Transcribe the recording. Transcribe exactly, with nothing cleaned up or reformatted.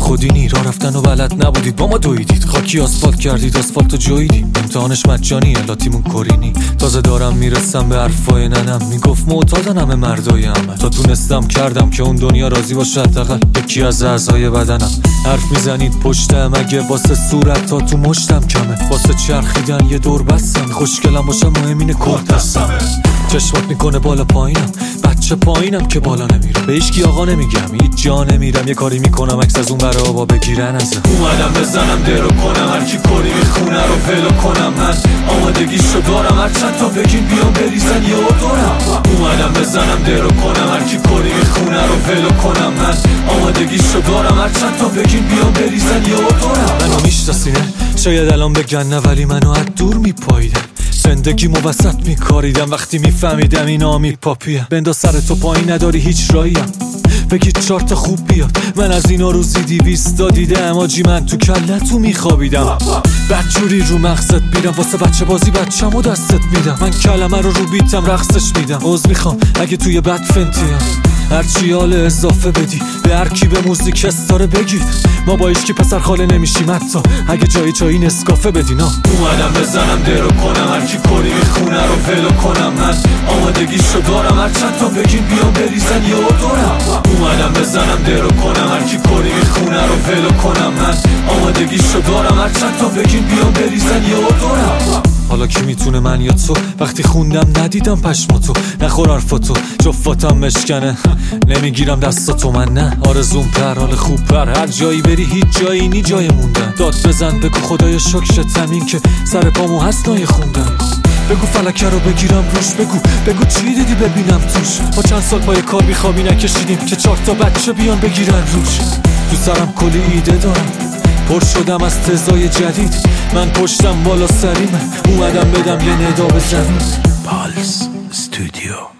خودینی، راه رفتن و بلد نبودید با ما دویدید، خاکی آسفالت کردید آسفالتو جویدیم، امتحانش مجانی لاتیمون کورینی. تازه دارم میرسم به حرفای ننم، میگفت معتادن همه مردای همه، تا تونستم کردم که اون دنیا راضی باشه حداقل یکی از اعضای بدنم. حرف میزنید پشتم اگه واسه صورت تا تو مشتم کمه، واسه چرخیدن یه دور بستم، خوشگلم باشم مهم اینه کورتستم. چشمات میکنه بالا پایینم، بچه پایینم که بالا نمیرم، به هیچکی آقا نمیگم، هیچ جا نمیرم، یه کاری میکنم عکس از اون برای آبا بگیرن ازم. اومدم بزنم درو کنم، هر کی کاری میخونه رو فلو کنم، من آمادگیشو دارم، هر چند تا بگین بیام بریزن یه دورم. اومدم بزنم درو کنم، هر کی کاری میخونه رو فلو کنم، من آمادگیشو دارم، هر چند تا بگین بیام بریزن یه دورم. منو میشناسینه شاید الان بگن نه، ولی منو از دور میپاییدم، زندگی موسط میکاریدم، وقتی میفهمیدم اینا میپاپیم. بنداز سر تو پایین نداری هیچ راهیم، بگید چهار تا خوب بیاد، من از اینا روزی دیویست دیدم آجی، من تو کلتو میخوابیدم، بدجوری رو مغزت میرم، واسه بچه بازی بچه‌مو دستت میدم، من کلمه رو رو بیتم رقصش میدم، عذر میخوام اگه توی بد فنتیم، هرچی حال اضافه بدی به هر کی به موزیک استاره بگید، ما با ایشکی پسر خاله نمیشیم حتی اگه جایی جایی نسکافه بدین. اومدم بزنم درو کنم، هر کی کاری میخونه رو فلو کنم، من آمادگیشو دارم، هر چند تا بگین بیام بریزن یه دورم. اومدم بزنم درو کنم، هر کی کاری میخونه رو فلو کنم، من آمادگیشو دارم، هر چند تا بگین بیام بریزن یه دورم. حالا کی میتونه من یا تو، وقتی خوندم ندیدم پشماتو، نخور حرفاتو جفاتم مشکنه، نمیگیرم دستاتو من نه، آرزوم پر حال خوب پر، هر جایی بری هیچ جایی نی جای موندن، داد بزن بگو خدای شکر زمین که سر پامو هست نای خوندن، بگو فلکه رو بگیرم روش، بگو بگو چی دیدی ببینم توش، با چند سال پای کار بیخوابی نکشیدیم که چهار تا بچه بیان بگیرن روش. تو سرم کلی ایده دارم، پر شدم از تزای جدید، من پشتم بالا سریم، اومدم بدم یه ندا به زمین. پالس استودیو.